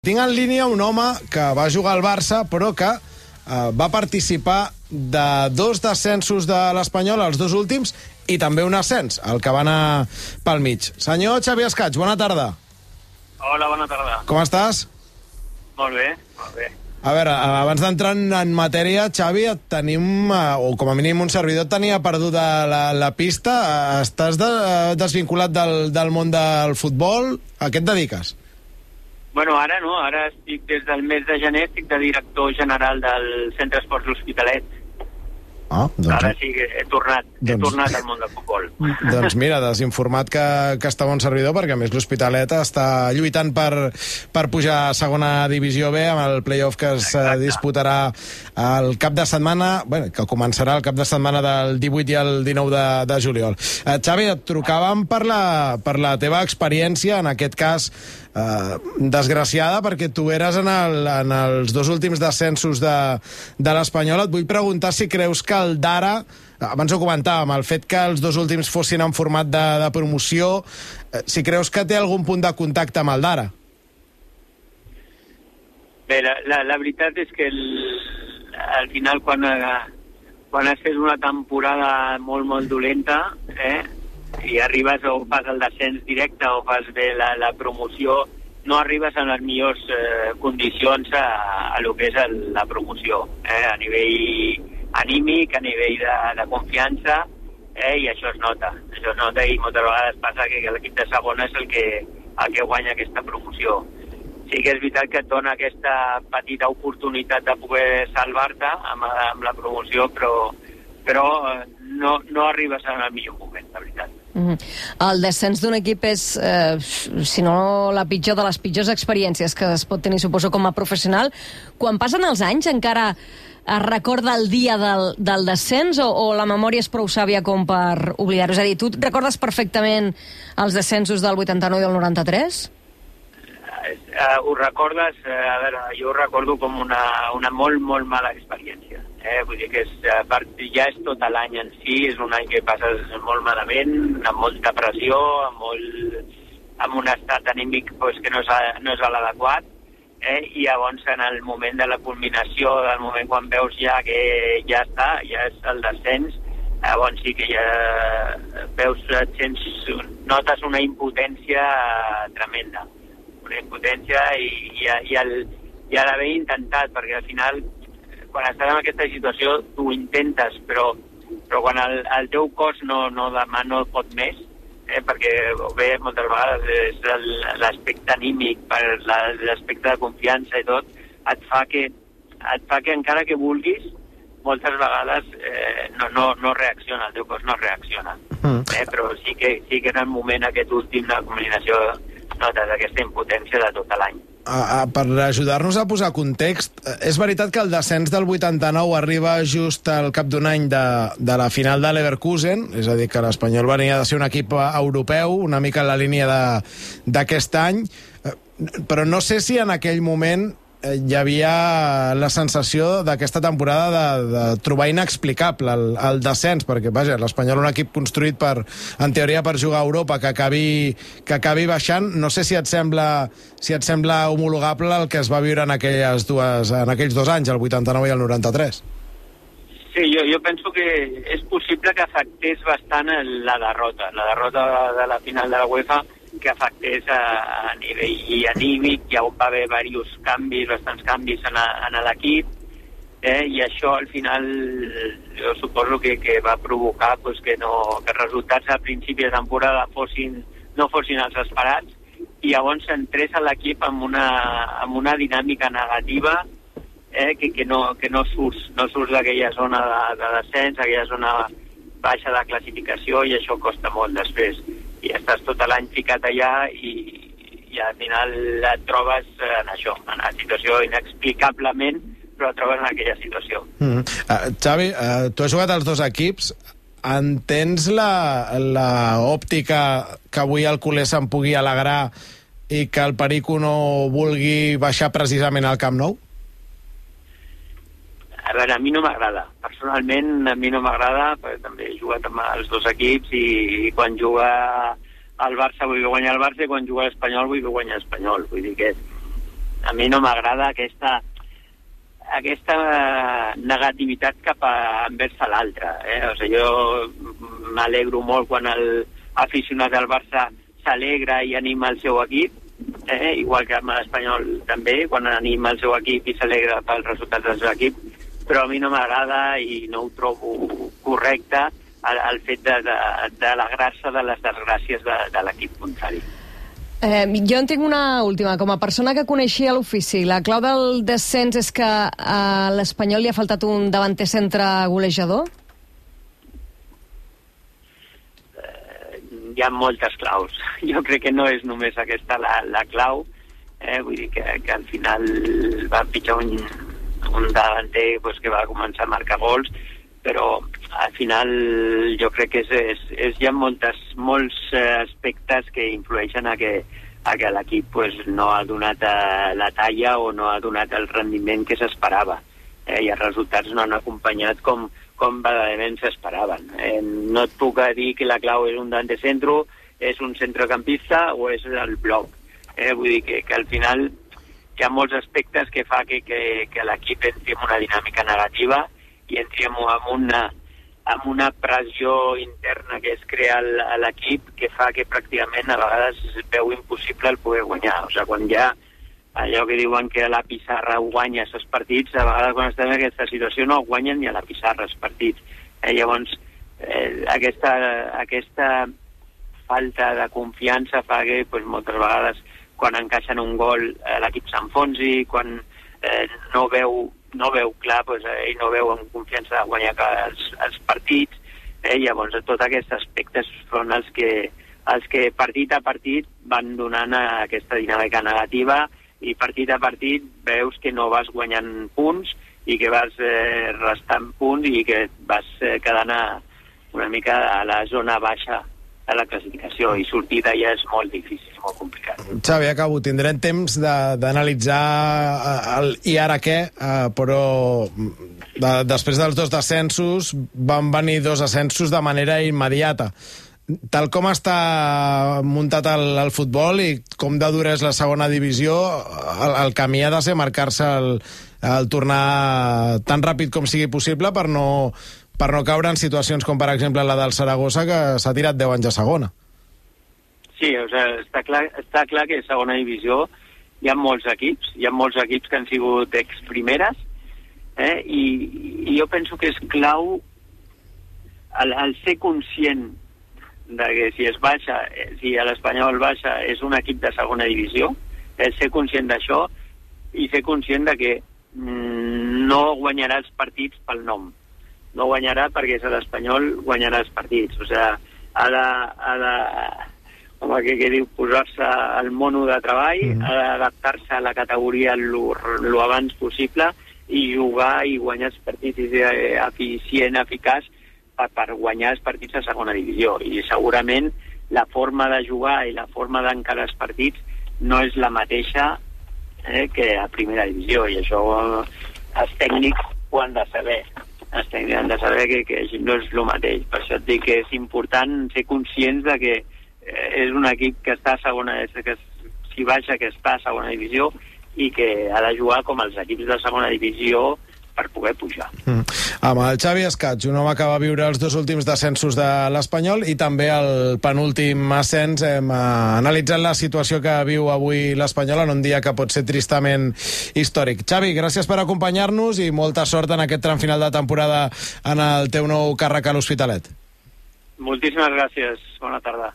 Tinc en línia un home que va jugar al Barça, però que va participar de 2 descensos de l'Espanyol, els 2 últims, i també un ascens, el que va anar pel mig. Senyor Xavi Escaig, bona tarda. Hola, bona tarda. Com estàs? Molt bé, molt bé. A veure, abans d'entrar en matèria, Xavi, tenim, o com a mínim un servidor tenia perduda la pista. Estàs desvinculat del món del futbol? A què et dediques? Bueno, ara no, ara estic des del mes de gener, estic de director general del Centre Esports L'Hospitalet. Doncs... Ara sí que he tornat al món del futbol. Doncs mira, desinformat que està bon servidor, perquè a més l'Hospitalet està lluitant per pujar a segona divisió B amb el play-off que es disputarà el cap de setmana, que començarà el cap de setmana del 18 i el 19 de juliol. Xavi, et trucàvem per la teva experiència, en aquest cas desgraciada, perquè tu eres en els 2 últims descensos de l'Espanyol. Et vull preguntar si creus que el d'ara, abans ho comentàvem, el fet que els 2 últims fossin en format de promoció, si creus que té algun punt de contacte amb el d'ara. Bé, la veritat és que al final quan has fet una temporada molt dolenta, i arribes o fas el descens directe o fas bé la promoció, no arribes en les millors condicions a lo que és la promoció, a nivell anímic, a nivell de confiança, i això es nota i moltes vegades passa que l'equip de segona és el que guanya aquesta promoció. Sí que és veritat que et dona aquesta petita oportunitat de poder salvar-te amb la promoció, però no arribes en el millor moment, la veritat. El descens d'un equip és, si no la pitjor de les pitjors experiències que es pot tenir, suposo, com a professional. Quan passen els anys encara es recorda el dia del descens o la memòria és prou sàvia com per oblidar-ho? És a dir, tu recordes perfectament els descensos del 89 i del 93? Ho recordes? A veure, jo ho recordo com una molt mala experiència. Vull dir que ja és tot l'any en si, és un any que passes molt malament, amb molta pressió, amb un estat anímic que no és l'adequat, i llavors en el moment de la culminació, del moment quan veus ja que ja està, ja és el descens, llavors sí que ja veus, notes una impotència tremenda, una impotència i l'haver intentat, perquè al final quan estàs en aquesta situació tu ho intentes, però quan el teu cos no pot més, perquè bé, moltes vegades és l'aspecte anímic, l'aspecte de confiança i tot, et fa que encara que vulguis, moltes vegades no reacciona, el teu cos no reacciona. Però sí que en el moment aquest últim de combinació notes aquesta impotència de tot l'any. Per ajudar-nos a posar context, és veritat que el descens del 89 arriba just al cap d'un any de la final de l'Leverkusen, és a dir, que l'Espanyol venia de ser un equip europeu, una mica en la línia d'aquest any, però no sé si en aquell moment hi havia la sensació d'aquesta temporada de trobar inexplicable el descens, perquè vaja, l'Espanyol és un equip construït en teoria per jugar a Europa, que acabi baixant. No sé si et sembla homologable el que es va viure en aquells 2 anys, el 89 i el 93. Sí, jo penso que és possible que afectés bastant la derrota de la final de la UEFA, que afectés a nivell anímic. Ja va haver bastants canvis en l'equip, i això al final jo suposo que va provocar que els resultats a principi de temporada no fossin els esperats, i llavors s'entrés a l'equip amb una dinàmica negativa, que no surts d'aquella zona de descens, aquella zona baixa de classificació, i això costa molt després. I estàs tot l'any ficat allà i al final et trobes en això, en una situació inexplicablement, però et trobes en aquella situació. Xavi, tu has jugat als 2 equips. Entens l'òptica que avui el culer se'n pugui alegrar i que el Perico no vulgui baixar precisament al Camp Nou? A veure, a mi no m'agrada. Personalment, a mi no m'agrada, perquè també he jugat amb els 2 equips i quan juga al Barça vull guanyar el Barça i quan juga a l'Espanyol vull guanyar l'Espanyol. Vull dir que a mi no m'agrada aquesta negativitat cap envers l'altre. O sigui, jo m'alegro molt quan l'aficionat del Barça s'alegra i anima el seu equip, igual que amb l'Espanyol també, quan anima el seu equip i s'alegra pels resultats del seu equip, però a mi no m'agrada i no ho trobo correcte el fet d'alegrar-se de les desgràcies de l'equip contrari. Jo en tinc una última. Com a persona que coneixia l'ofici, la clau del descens és que a l'Espanyol li ha faltat un davanter centre golejador? Hi ha moltes claus. Jo crec que no és només aquesta la clau. Vull dir que al final va pitjar un davanter que va començar a marcar gols, però al final jo crec que hi ha molts aspectes que influeixen a que l'equip no ha donat la talla o no ha donat el rendiment que s'esperava. I els resultats no han acompanyat com verdaderament s'esperaven. No et puc dir que la clau és un davant de centre, és un centrocampista o és el bloc. Vull dir que al final hi ha molts aspectes que fa que l'equip entri en una dinàmica negativa i entri amb una pressió interna que es crea a l'equip que fa que pràcticament a vegades es veu impossible el poder guanyar. O sigui, quan hi ha allò que diuen que a la pissarra guanya els partits, a vegades quan estem en aquesta situació no guanyen ni a la pissarra els partits. Llavors, aquesta falta de confiança fa que moltes vegades quan encaixen un gol l'equip s'enfonsi, quan no veu clar, ell no veu amb confiança de guanyar els partits. Llavors, tots aquests aspectes són els que partit a partit van donant aquesta dinàmica negativa i partit a partit veus que no vas guanyant punts i que vas restant punts i que vas quedant una mica a la zona baixa de la classificació i sortir d'allà és molt difícil, molt complicat. Xavi, acabo. Tindrem temps d'analitzar el i ara què, però després dels 2 descensos van venir 2 ascensos de manera immediata. Tal com està muntat el futbol i com de dura és la segona divisió, el camí ha de ser marcar-se el tornar tan ràpid com sigui possible per no caure en situacions com, per exemple, la del Saragossa, que s'ha tirat 10 anys a segona. Sí, o sigui, està clar que a segona divisió hi ha molts equips que han sigut ex-primeres, i jo penso que és clau el ser conscient de que si es baixa, si l'Espanyol baixa és un equip de segona divisió, ser conscient d'això i ser conscient de que no guanyarà els partits pel nom. No guanyarà perquè és l'Espanyol, guanyarà els partits. O sigui, ha de com que diu, posar-se al mono de treball, ha d'adaptar-se a la categoria lo abans possible i jugar i guanyar els partits i ser eficient, eficaç per guanyar els partits a segona divisió. I segurament la forma de jugar i la forma d'encarar els partits no és la mateixa que a primera divisió, i això els tècnics ho han de saber. Els tècnics han de saber que no és el mateix. Per això et dic que és important ser conscients de que és un equip que està a segona, que si baixa que està a segona divisió i que ha de jugar com els equips de segona divisió per poder pujar. Amb el Xavi Escatx, un home que va viure els 2 últims descensos de l'Espanyol i també el penúltim ascens, hem analitzat la situació que viu avui l'Espanyol en un dia que pot ser tristament històric. Xavi, gràcies per acompanyar-nos i molta sort en aquest tram final de temporada en el teu nou càrrec a l'Hospitalet. Moltíssimes gràcies. Bona tarda.